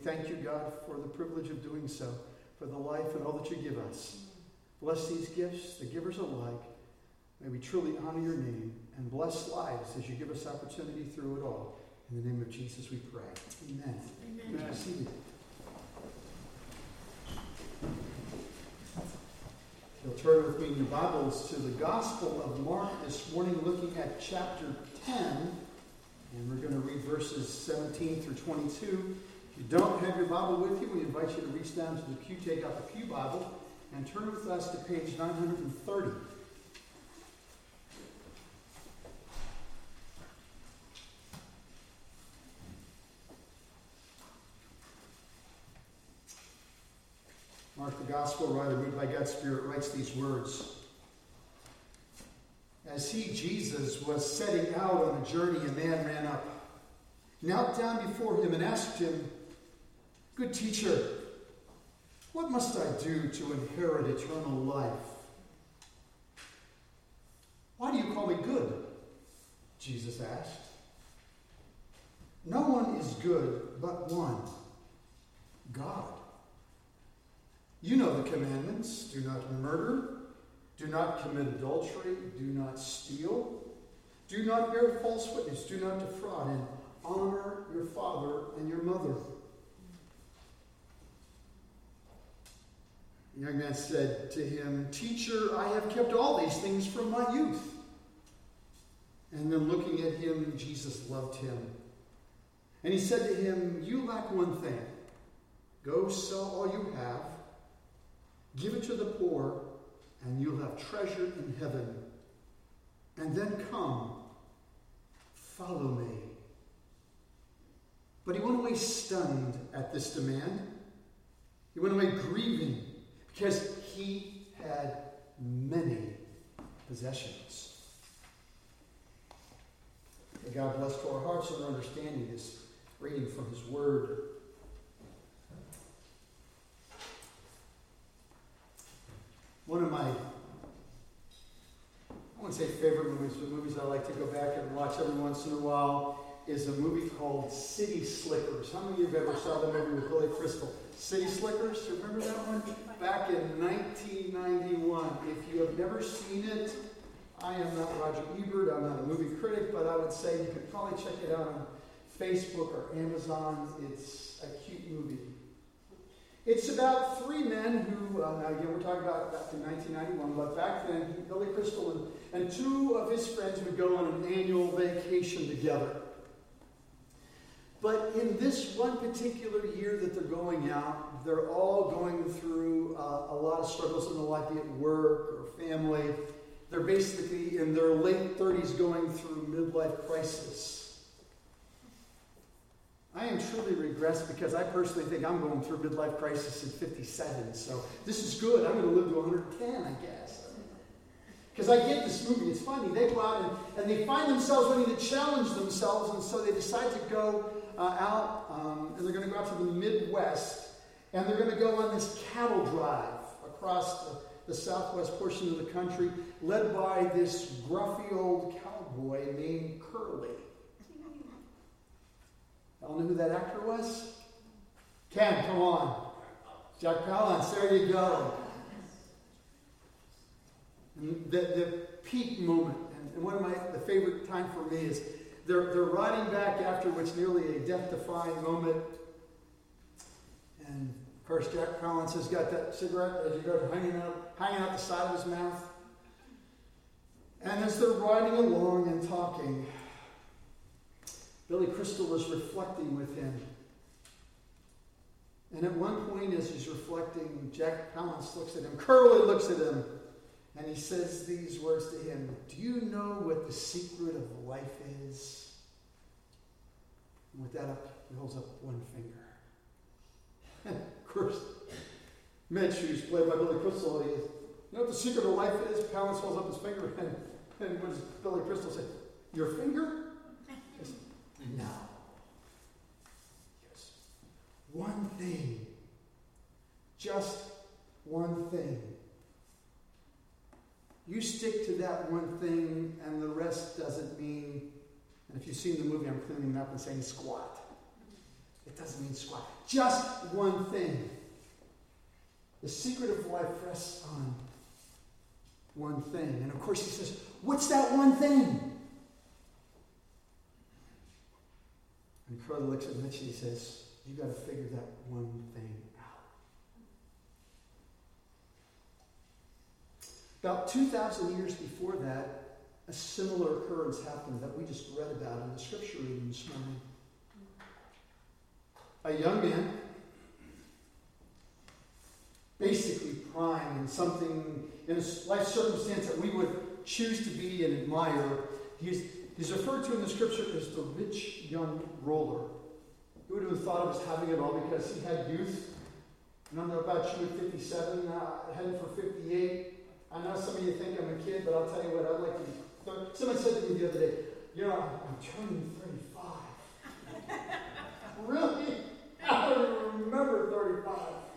thank you, God, for the privilege of doing so, for the life and all that you give us. Bless these gifts, the givers alike. May we truly honor your name and bless lives as you give us opportunity through it all. In the name of Jesus we pray. Amen. Amen. Be seated. You'll turn with me in your Bibles to the Gospel of Mark this morning, looking at chapter 10. And we're going to read verses 17 through 22. If you don't have your Bible with you, we invite you to reach down to the pew, take out the pew Bible, and turn with us to page 930. Mark, the gospel writer, moved by God's Spirit, writes these words. As he, Jesus, was setting out on a journey, a man ran up, knelt down before him and asked him, "Good teacher, what must I do to inherit eternal life?" "Why do you call me good?" Jesus asked. "No one is good but one, God. You know the commandments. Do not murder. Do not commit adultery. Do not steal. Do not bear false witness. Do not defraud. And honor your father and your mother." The young man said to him, "Teacher, I have kept all these things from my youth." And then looking at him, Jesus loved him. And he said to him, "You lack one thing. Go sell all you have. Give it to the poor, and you'll have treasure in heaven. And then come, follow me." But he went away stunned at this demand. He went away grieving because he had many possessions. May God bless to our hearts and our understanding this reading from his word. One of my, I wouldn't say favorite movies, but movies I like to go back and watch every once in a while is a movie called City Slickers. How many of you have ever saw the movie with Billy Crystal? City Slickers, you remember that one? Back in 1991. If you have never seen it, I am not Roger Ebert, I'm not a movie critic, but I would say you could probably check it out on Facebook or Amazon. It's a cute movie. It's about three men who, now again we're talking about back in 1991, but back then Billy Crystal and two of his friends would go on an annual vacation together. But in this one particular year that they're going out, they're all going through a lot of struggles in their life, be it work or family. They're basically in their late 30s going through midlife crisis. I am truly regressed because I personally think I'm going through a midlife crisis at 57. So this is good. I'm going to live to 110, I guess. Because I get this movie. It's funny. They go out and they find themselves wanting to challenge themselves. And so they decide to go out. And they're going to go out to the Midwest. And they're going to go on this cattle drive across the southwest portion of the country, led by this gruffy old cowboy named Curly. Y'all know who that actor was? Ken, come on. Jack Palance, there you go. And the peak moment, and one of the favorite time for me is they're riding back after what's nearly a death-defying moment. And of course, Jack Palance has got that cigarette, as you go, hanging out the side of his mouth. And as they're riding along and talking, Billy Crystal is reflecting with him. And at one point, as he's reflecting, Jack Palance looks at him. Curly looks at him. And he says these words to him. "Do you know what the secret of life is?" And with that up, he holds up one finger. And of course, Mitch, who's played by Billy Crystal, he goes, "You know what the secret of life is?" Palance holds up his finger. And what does Billy Crystal say? "Your finger?" No. Yes. One thing. Just one thing. You stick to that one thing, and the rest doesn't mean, and if you've seen the movie, I'm cleaning up and saying squat. It doesn't mean squat. Just one thing. The secret of life rests on one thing. And of course he says, what's that one thing? And Crowley looks at Mitch and he says, you got to figure that one thing out. About 2,000 years before that, a similar occurrence happened that we just read about in the scripture reading this morning. A young man, basically prime in something, in a life circumstance that we would choose to be and admire. He's referred to in the scripture as the rich young ruler. Who would have thought of us having it all because he had youth? I don't know about you at 57, heading for 58. I know some of you think I'm a kid, but I'll tell you what, I'd like to be 30. Someone said to me the other day, I'm turning 35. Really? I don't even remember 35.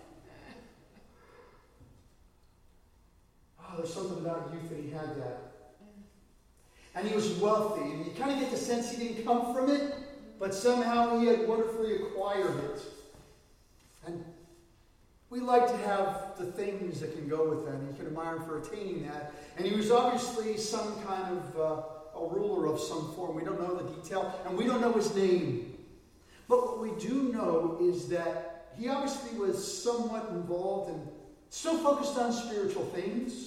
Oh, there's something about youth that he had that. And he was wealthy, and you kind of get the sense he didn't come from it, but somehow he had wonderfully acquired it. And we like to have the things that can go with that, and you can admire him for attaining that. And he was obviously some kind of a ruler of some form. We don't know the detail, and we don't know his name. But what we do know is that he obviously was somewhat involved and still focused on spiritual things.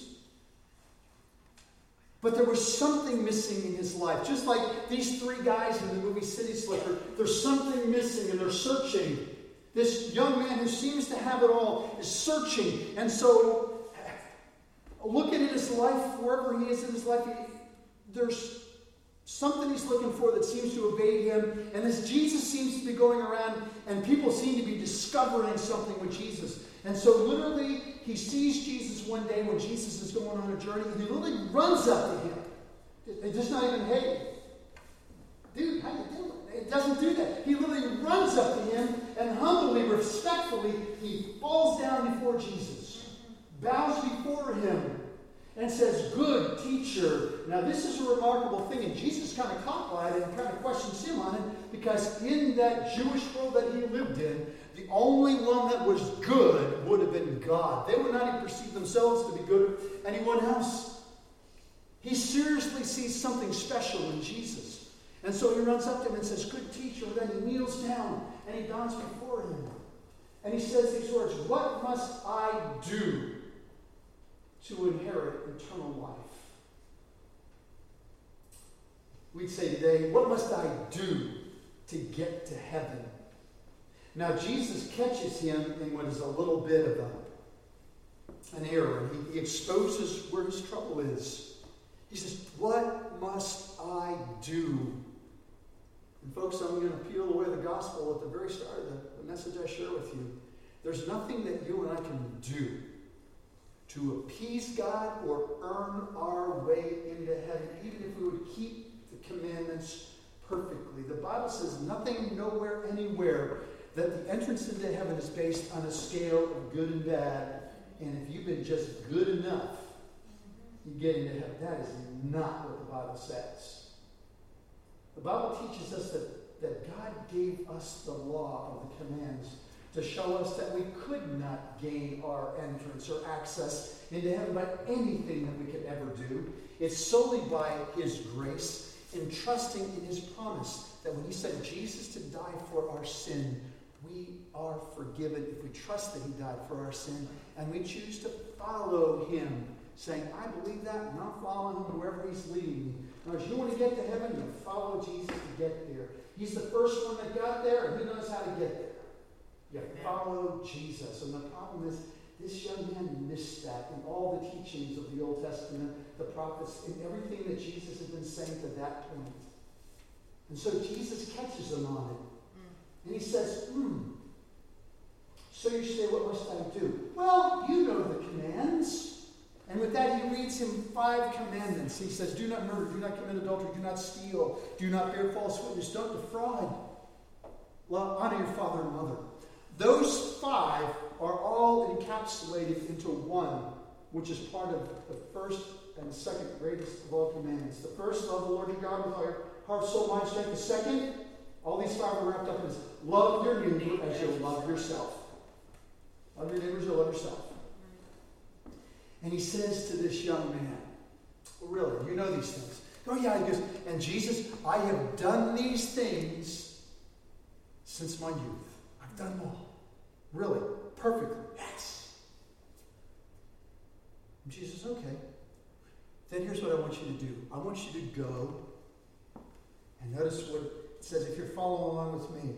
But there was something missing in his life. Just like these three guys in the movie City Slicker, there's something missing and they're searching. This young man who seems to have it all is searching. And so, looking at his life, wherever he is in his life, there's something he's looking for that seems to evade him. And this Jesus seems to be going around, and people seem to be discovering something with Jesus. And so literally, he sees Jesus one day when Jesus is going on a journey, and he literally runs up to him. It's just not even, hey, dude, how you doing? It doesn't do that. He literally runs up to him, and humbly, respectfully, he falls down before Jesus, bows before him, and says, good teacher. Now this is a remarkable thing, and Jesus kind of caught by it and kind of questions him on it, because in that Jewish world that he lived in, the only one that was good would have been God. They would not even perceive themselves to be good or anyone else. He seriously sees something special in Jesus. And so he runs up to him and says, good teacher. Then he kneels down and he bows before him. And he says these words, what must I do to inherit eternal life? We'd say today, what must I do to get to heaven? Now, Jesus catches him in what is a little bit of an error. He exposes where his trouble is. He says, what must I do? And folks, I'm going to peel away the gospel at the very start of the message I share with you. There's nothing that you and I can do to appease God or earn our way into heaven, even if we would keep the commandments perfectly. The Bible says nothing, nowhere, anywhere, that the entrance into heaven is based on a scale of good and bad. And if you've been just good enough, you get into heaven. That is not what the Bible says. The Bible teaches us that God gave us the law of the commands to show us that we could not gain our entrance or access into heaven by anything that we could ever do. It's solely by his grace and trusting in his promise that when he sent Jesus to die for our sin, we are forgiven if we trust that he died for our sin and we choose to follow him, saying, I believe that and I'm following him wherever he's leading me. Now, if you want to get to heaven, you follow Jesus to get there. He's the first one that got there and he knows how to get there. You follow Jesus. And the problem is, this young man missed that in all the teachings of the Old Testament, the prophets, and everything that Jesus had been saying to that point. And so Jesus catches him on it. And he says, so you say, what must I do? Well, you know the commands. And with that, he reads him 5 commandments. He says, do not murder, do not commit adultery, do not steal, do not bear false witness, don't defraud. Honor your father and mother. Those 5 are all encapsulated into one, which is part of the first and second greatest of all commandments. The first, love the Lord your God with all your heart, soul, mind, strength. The second, All these 5 are wrapped up in this. Love your neighbor as you love yourself. Love your neighbor as you love yourself. And he says to this young man, well, really, you know these things. Oh yeah, he goes, and Jesus, I have done these things since my youth. I've done them all. Really, perfectly. Yes. And Jesus, okay. Then here's what I want you to do. I want you to go, and notice what it says if you're following along with me.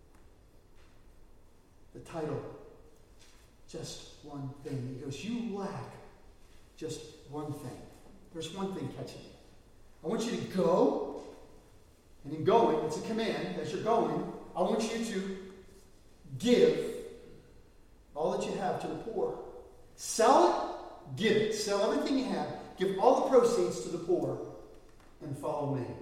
The title, Just One Thing. He goes, you lack just one thing. There's one thing catching you. I want you to go, and in going, it's a command, as you're going, I want you to give all that you have to the poor. Sell it, give it. Sell everything you have, give all the proceeds to the poor, and follow me.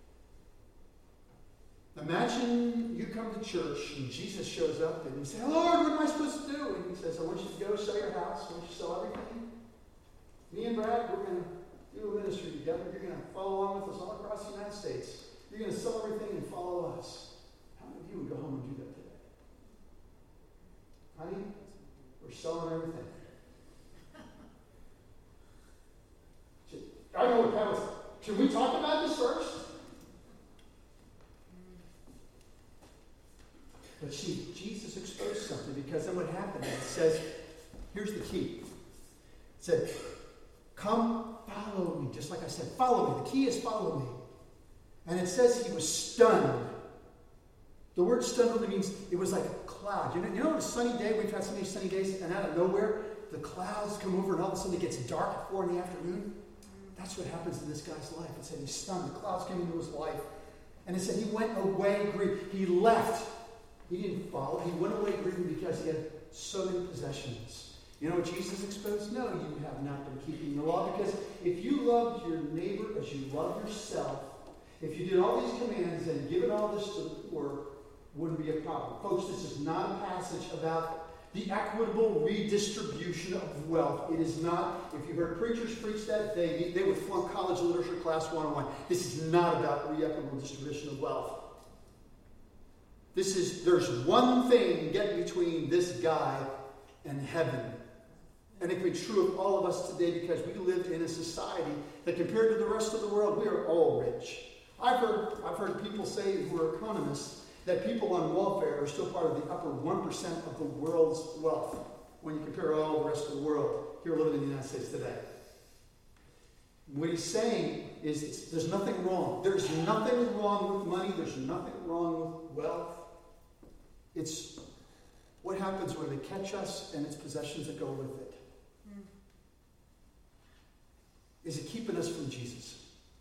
Imagine you come to church and Jesus shows up and you say, Lord, what am I supposed to do? And he says, I want you to go sell your house. I want you to sell everything. Me and Brad, we're going to do a ministry together. You're going to follow along with us all across the United States. You're going to sell everything and follow us. How many of you would go home and do that today? Honey, we're selling everything. I know what that was. Should we talk about this first? But see, Jesus exposed something, because then what happened is it says, here's the key. It said, come follow me. Just like I said, follow me. The key is follow me. And it says he was stunned. The word stunned really means it was like a cloud. You know on a sunny day, we've had so many sunny days, and out of nowhere, the clouds come over and all of a sudden it gets dark at 4 in the afternoon. That's what happens in this guy's life. It said he's stunned. The clouds came into his life. And it said he went away grieving. He left. He didn't follow. He went away grieving because he had so many possessions. You know what Jesus exposed? No, you have not been keeping the law, because if you loved your neighbor as you love yourself, if you did all these commands and given all this to the poor, wouldn't be a problem. Folks, this is not a passage about the equitable redistribution of wealth. It is not. If you heard preachers preach that, they would flunk college literature class 101. This is not about the equitable distribution of wealth. There's one thing getting between this guy and heaven. And it can be true of all of us today, because we live in a society that, compared to the rest of the world, we are all rich. I've heard people say, who are economists, that people on welfare are still part of the upper 1% of the world's wealth when you compare all the rest of the world here living in the United States today. What he's saying is there's nothing wrong. There's nothing wrong with money. There's nothing wrong with wealth. It's what happens when they catch us, and it's possessions that go with it. Is it keeping us from Jesus?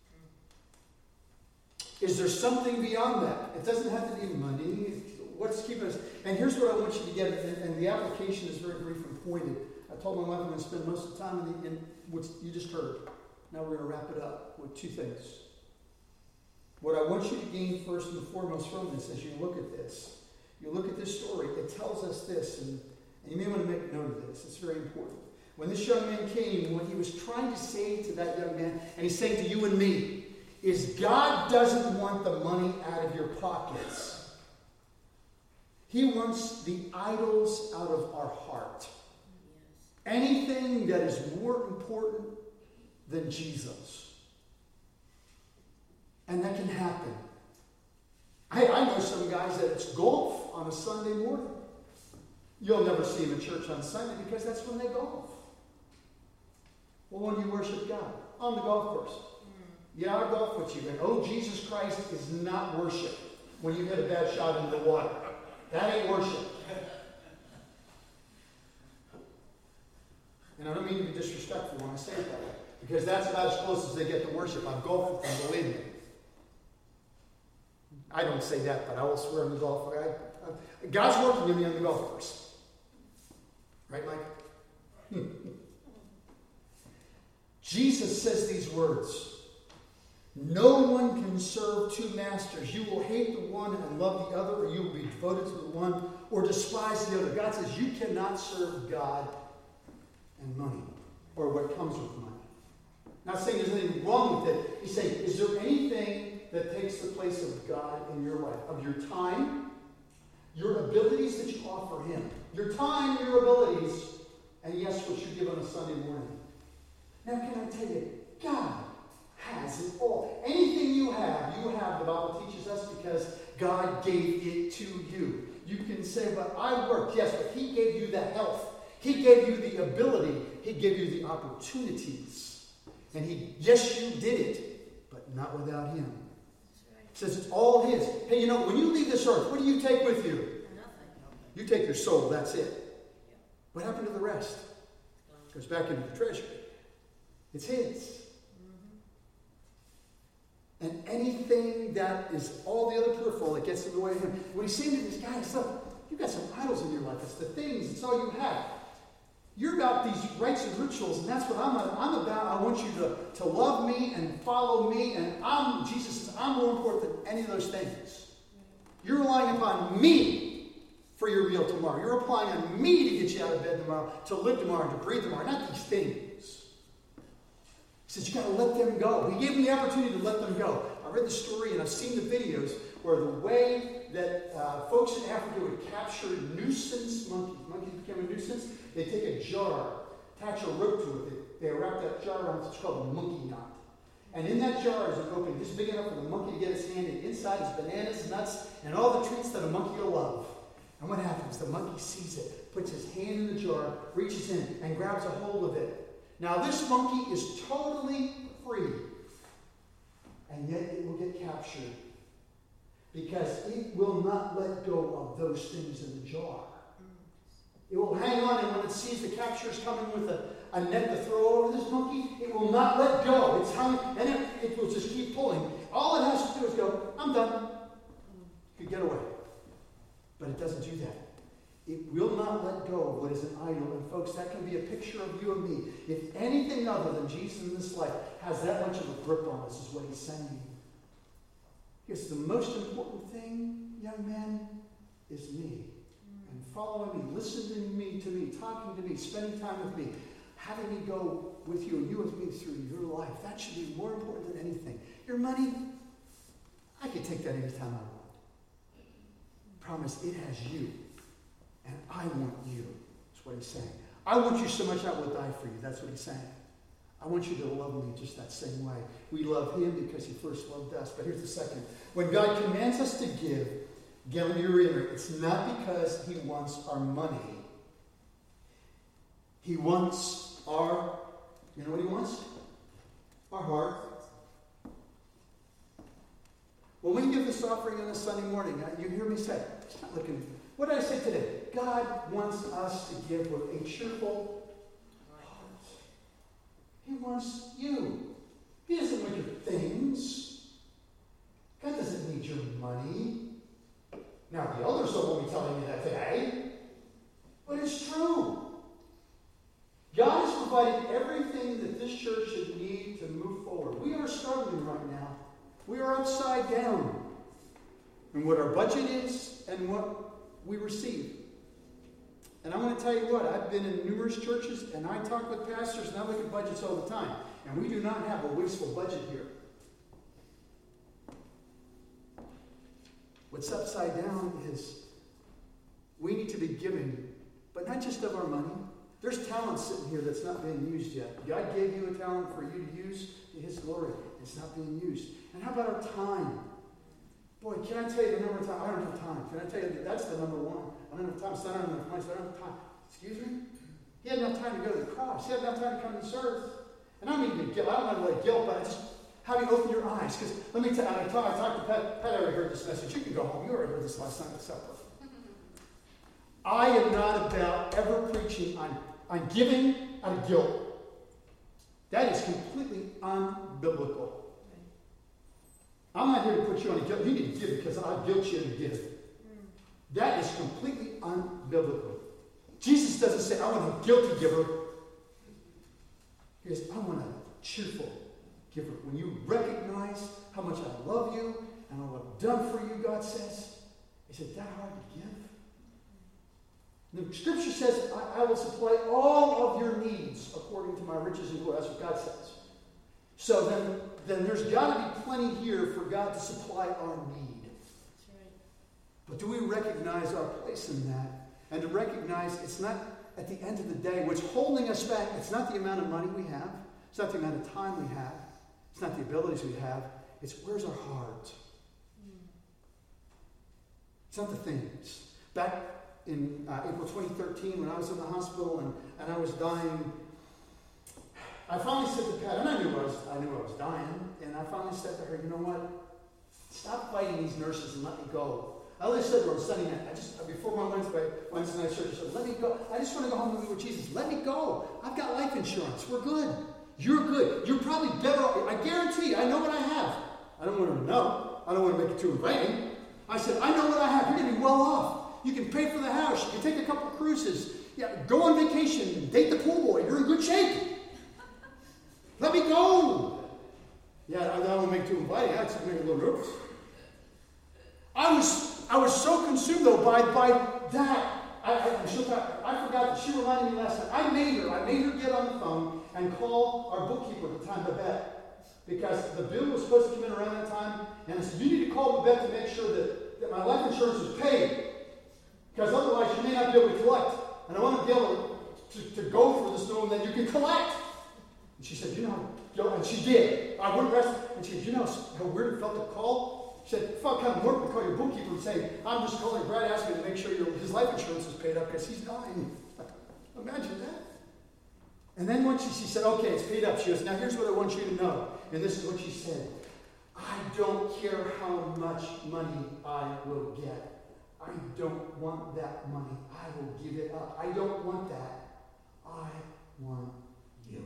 Is there something beyond that? It doesn't have to be money. What's keeping us? And here's what I want you to get, and the application is very brief and pointed. I told my wife I'm going to spend most of the time in what you just heard. Now we're going to wrap it up with 2 things. What I want you to gain first and foremost from this, as you look at this, story, it tells us this, and you may want to make note of this. It's very important. When this young man came, what he was trying to say to that young man, and he's saying to you and me, is God doesn't want the money out of your pockets. He wants the idols out of our heart. Anything that is more important than Jesus. And that can happen. I know some guys that it's golf on a Sunday morning. You'll never see them in church on Sunday because that's when they golf. Well, when you worship God? On the golf course. Yeah, I'll golf with you. And oh, Jesus Christ is not worship when you hit a bad shot into the water. That ain't worship. And I don't mean to be disrespectful when I say it that way, because that's about as close as they get to worship. I've golfed with them, believe me. I don't say that, but I will swear on the golf course. God's working with me on the golf course. Right, Mike? Jesus says these words. No one can serve 2 masters. You will hate the one and love the other, or you will be devoted to the one or despise the other. God says you cannot serve God and money, or what comes with money. Not saying there's anything wrong with it. He's saying, is there anything that takes the place of God in your life, of your time, your abilities that you offer Him. Your time, your abilities, and yes, what you give on a Sunday morning. Now, can I tell you, God has it all. Anything you have, the Bible teaches us, because God gave it to you. You can say, but I worked. Yes, but He gave you the health. He gave you the ability. He gave you the opportunities. And yes, you did it, but not without Him. He says it's all His. Hey, when you leave this earth, what do you take with you? Nothing. You take your soul, that's it. What happened to the rest? It goes back into the treasury. It's His. And anything that is all the other peripheral that gets in the way of Him. What He's saying to this guy is, look, you've got some idols in your life. It's the things. It's all you have. You're about these rites and rituals, and that's what I'm about. I want you to love me and follow me. And Jesus says, I'm more important than any of those things. You're relying upon me for your meal tomorrow. You're relying on me to get you out of bed tomorrow, to live tomorrow, and to breathe tomorrow. Not these things. He says, you've got to let them go. He gave them the opportunity to let them go. I read the story and I've seen the videos where the way that folks in Africa would capture nuisance monkeys became a nuisance, they take a jar, attach a rope to it, they wrap that jar around what's called a monkey knot. And in that jar is an opening just big enough for the monkey to get his hand in. Inside is bananas, nuts, and all the treats that a monkey will love. And what happens? The monkey sees it, puts his hand in the jar, reaches in, and grabs a hold of it. Now, this monkey is totally free, and yet it will get captured because it will not let go of those things in the jar. It will hang on, and when it sees the captures coming with a net to throw over this monkey, it will not let go. It's hung, and it will just keep pulling. All it has to do is go, I'm done. You can get away. But it doesn't do that. It will not let go of what is an idol. And folks, that can be a picture of you and me. If anything other than Jesus in this life has that much of a grip on us, is what He's saying. Because the most important thing, young man, is me. And following me, listening to me, talking to me, spending time with me, having me go with you and you with me through your life. That should be more important than anything. Your money, I can take that anytime I want. Promise, it has you. And I want you. That's what He's saying. I want you so much I will die for you. That's what He's saying. I want you to love me just that same way. We love Him because He first loved us. But here's the second. When God commands us to give, again, let me reiterate, it's not because He wants our money. He wants our, you know what He wants? Our heart. When we give this offering on a Sunday morning, you hear me say, it's not looking. What did I say today? God wants us to give with a cheerful heart. He wants you. He doesn't want your things. God doesn't need your money. Now, the elders don't want me telling you that today, but it's true. God has provided everything that this church should need to move forward. We are struggling right now. We are upside down in what our budget is and what we receive. And I'm going to tell you what, I've been in numerous churches and I talk with pastors and I look at budgets all the time. And we do not have a wasteful budget here. What's upside down is we need to be giving, but not just of our money. There's talent sitting here that's not being used yet. God gave you a talent for you to use to His glory. It's not being used. And how about our time? Boy, can I tell you the number of times? I don't have time. Can I tell you that's the number one? I don't have time. So I don't have enough money. So I don't have time. Excuse me? He had enough time to go to the cross. He had enough time to come to this earth. And I don't mean to guilt. I don't want to guilt, but I just have you open your eyes. Because let me tell you, I talked to Pat. Pat already heard this message. You can go home. You already heard this last night at supper. I am not about ever preaching on giving out of guilt. That is completely unbiblical. I'm not here to put you on a guilt. You need to give because I guilt you to give. That is completely unbiblical. Jesus doesn't say, I want a guilty giver. He says, I want a cheerful giver. When you recognize how much I love you and what I've done for you, God says, is it that hard to give? The Scripture says, I will supply all of your needs according to my riches and glory. That's what God says. So then, then there's got to be plenty here for God to supply our need. That's right. But do we recognize our place in that? And to recognize it's not, at the end of the day, what's holding us back, it's not the amount of money we have. It's not the amount of time we have. It's not the abilities we have. It's where's our heart? It's not the things. Back in April 2013, when I was in the hospital and I was dying, I finally said to Pat, and I knew I was dying, and I finally said to her, you know what? Stop fighting these nurses and let me go. I always said to her on Sunday night, before my Wednesday night surgery, I said, let me go. I just want to go home and be with Jesus. Let me go. I've got life insurance. We're good. You're good. You're probably better off. I guarantee you, I know what I have. I don't want her to know. I don't want to make it too inviting. I said, I know what I have. You're going to be well off. You can pay for the house. You can take a couple of cruises. Yeah, go on vacation. Date the pool boy. You're in good shape. Let me go. Yeah, I don't want to make it too inviting. I just make it a little nervous. I was so consumed, though, by that. I forgot that she reminded me last night. I made her get on the phone and call our bookkeeper at the time, Babette. Because the bill was supposed to come in around that time. And I said, you need to call Babette to make sure that my life insurance is paid. Because otherwise you may not be able to collect. And I want to be able to go for this knowing that you can collect. And she said, and she did. I wouldn't rest. And she said, how weird it felt to call? She said, it felt kind of weird to call your bookkeeper and say, I'm just calling Brad asking to make sure his life insurance is paid up because he's dying. Imagine that. And then once she said, okay, it's paid up. She goes, now here's what I want you to know. And this is what she said. I don't care how much money I will get. I don't want that money. I will give it up. I don't want that. I want you.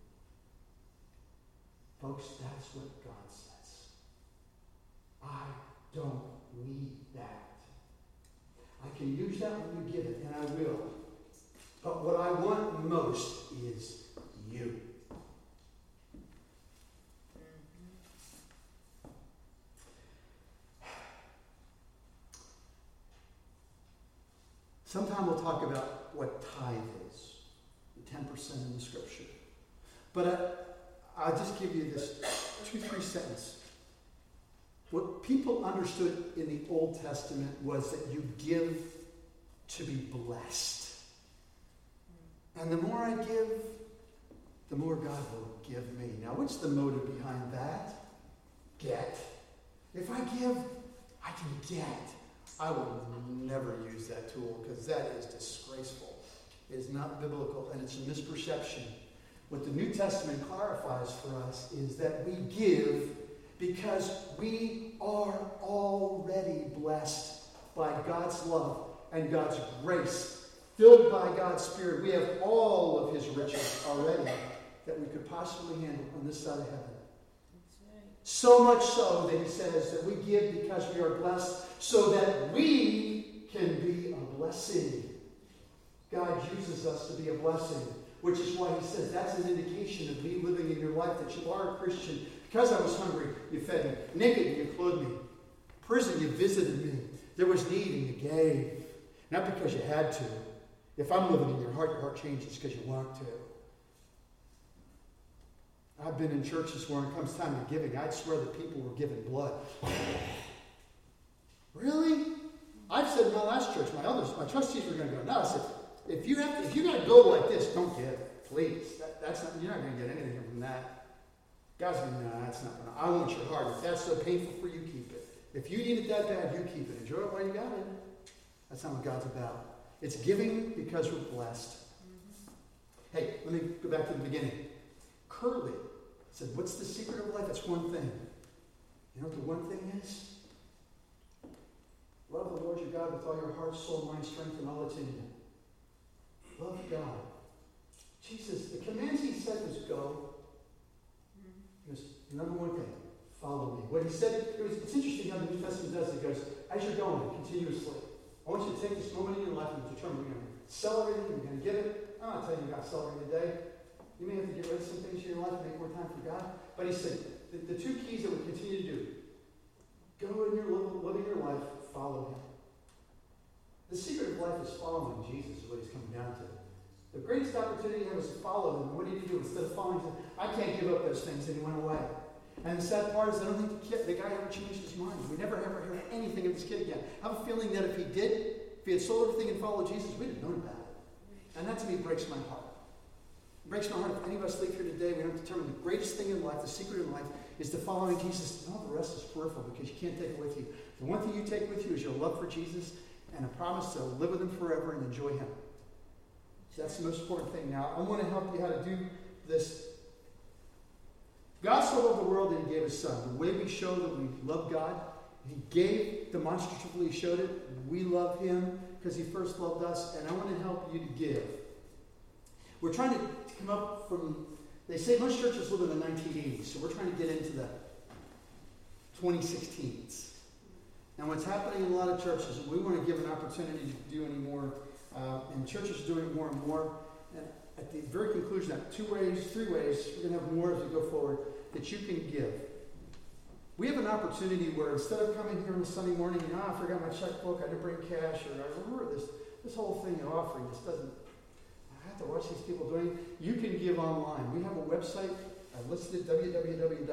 Folks, that's what God says. I don't need that. I can use that when you give it, and I will. But what I want most is you. Sometime we'll talk about what tithe is, the 10% in the scripture. But I'll just give you this 2-3 sentence. What people understood in the Old Testament was that you give to be blessed. And the more I give, the more God will give me. Now, what's the motive behind that? Get. If I give, I can get. I will never use that tool because that is disgraceful. It is not biblical and it's a misperception. What the New Testament clarifies for us is that we give because we are already blessed by God's love and God's grace, filled by God's Spirit. We have all of His riches already that we could possibly handle on this side of heaven. So much so that He says that we give because we are blessed so that we can be a blessing. God uses us to be a blessing, which is why He says that's an indication of me living in your life, that you are a Christian. Because I was hungry, you fed me. Naked, you clothed me. Prison, you visited me. There was need and you gave. Not because you had to. If I'm living in your heart changes because you want to. I've been in churches where when it comes time to giving, I'd swear that people were giving blood. Really? I've said in my last church, my trustees were going to go, no, I said, if you got to go like this, don't give, please. You're not going to get anything from that. God's going, no, that's not going to. I want your heart. If that's so painful for you, keep it. If you need it that bad, you keep it. Enjoy it while you got it. That's not what God's about. It's giving because we're blessed. Hey, let me go back to the beginning. Curly said, what's the secret of life? It's one thing. You know what the one thing is? Love the Lord your God with all your heart, soul, mind, strength, and all that's in you. Love God. Jesus, the commands He said was go. He goes, number one thing, follow me. What He said, it's interesting how the New Testament does it. It goes, as you're going, continuously. I want you to take this moment in your life and determine you're going to celebrate it, you're going to give it. I'm not telling you about celebrating today. You may have to get rid of some things in your life and make more time for God. But He said, the two keys that we continue to do, go in your living your life, follow Him. The secret of life is following Jesus, is what He's coming down to. The greatest opportunity you have is to follow Him. What did He do? Instead of following Him, I can't give up those things, and He went away. And the sad part is I don't think the guy ever changed his mind. We never ever heard anything of this kid again. I have a feeling that if he did, if he had sold everything and followed Jesus, we'd have known about it. And that to me breaks my heart. It breaks my heart if any of us leave here today, we don't determine the greatest thing in life, the secret in life, is to following Jesus. And all the rest is peripheral because you can't take it with you. The one thing you take with you is your love for Jesus and a promise to live with him forever and enjoy him. So that's the most important thing. Now, I want to help you how to do this. God so loved the world that he gave his son. The way we show that we love God, he gave demonstratively, he showed it. We love him because he first loved us, and I want to help you to give. We're trying to come up from, they say most churches live in the 1980s, so we're trying to get into the 2016s. And what's happening in a lot of churches, we want to give an opportunity to do any more, and churches are doing it more and more. And at the very conclusion, 3 ways, we're going to have more as we go forward, that you can give. We have an opportunity where instead of coming here on a Sunday morning, I forgot my checkbook, I didn't bring cash, or I remember this whole thing of offering, this doesn't, I have to watch these people doing it. You can give online. We have a website, I've listed it, www.ccsr.org.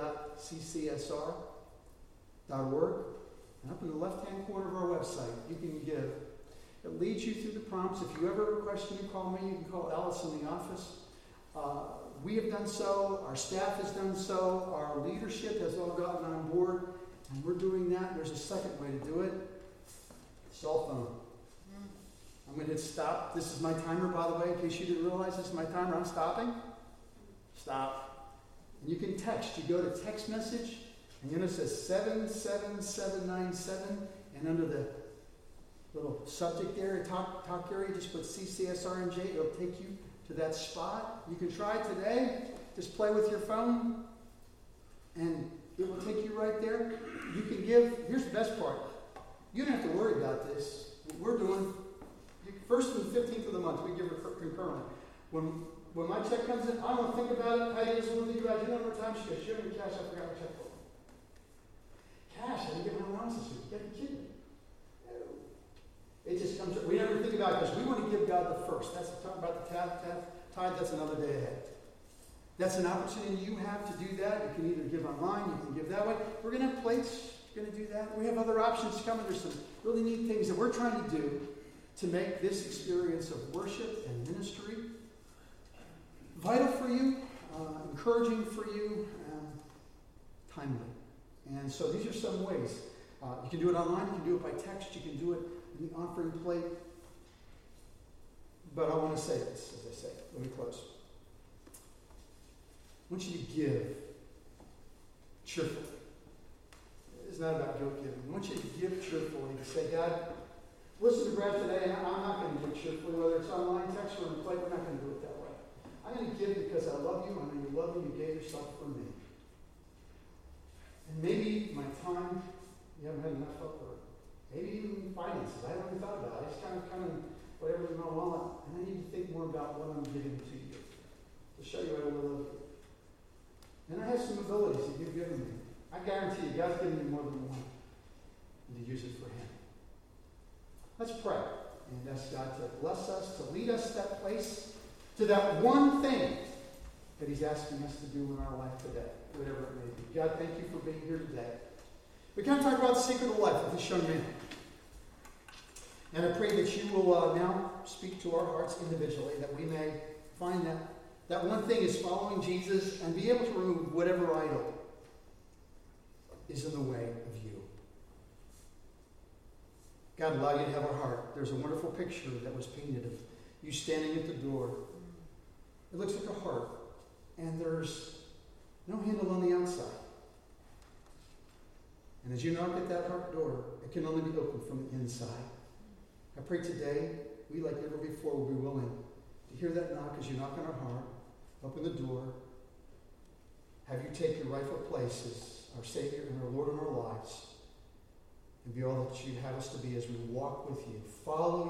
And up in the left-hand corner of our website, you can give. It leads you through the prompts. If you ever have a question, you call me. You can call Alice in the office. We have done so. Our staff has done so. Our leadership has all gotten on board. And we're doing that. There's a second way to do it. Cell phone. I'm going to hit stop. This is my timer, by the way, in case you didn't realize this is my timer. I'm stopping. Stop. And you can text. You go to text message. And you know it says 77797, and under the little subject area, talk area, just put CCSRNJ. It'll take you to that spot. You can try it today. Just play with your phone, and it will take you right there. You can give. Here's the best part. You don't have to worry about this. What we're doing, first and the 15th of the month, we give concurrently. When my check comes in, I don't think about it. Patty doesn't want to think about it. You know how many times she goes, "Show me cash, I forgot my checkbook." Cash, I didn't get my allowance this week. You got to be kidding me. No. It just comes, we never think about it because we want to give God the first. That's talking about the tithe, that's another day ahead. That's an opportunity you have to do that. You can either give online, you can give that way. We're going to have plates, we're going to do that. We have other options coming. There's some really neat things that we're trying to do to make this experience of worship and ministry vital for you, encouraging for you, timely. And so these are some ways. You can do it online, you can do it by text, you can do it in the offering plate. But I want to say this, as I say. Let me close. I want you to give cheerfully. It's not about guilt giving. I want you to give cheerfully. To say, God, listen to Brad today, and I'm not going to give cheerfully, whether it's online, text, or in the plate. We're not going to do it that way. I'm going to give because I love you. I know you love me. You gave yourself for me. And maybe my time, you haven't had enough of, or maybe even finances. I haven't even thought about it. I just kind of whatever's in my wallet. And I need to think more about what I'm giving to you to show you how to live. And I have some abilities that you've given me. I guarantee you, God's given me more than one. And to use it for him. Let's pray. And ask God to bless us, to lead us to that place, to that one thing that he's asking us to do in our life today, whatever it may be. God, thank you for being here today. We kind of talk about the secret of life of this young man. And I pray that you will now speak to our hearts individually, that we may find that one thing is following Jesus and be able to remove whatever idol is in the way of you. God allow you to have our heart. There's a wonderful picture that was painted of you standing at the door. It looks like a heart. And there's no handle on the outside. And as you knock at that heart door, it can only be opened from the inside. I pray today, we like never before will be willing to hear that knock as you knock on our heart, open the door, have you take your rightful place as our Savior and our Lord in our lives, and be all that you have us to be as we walk with you, follow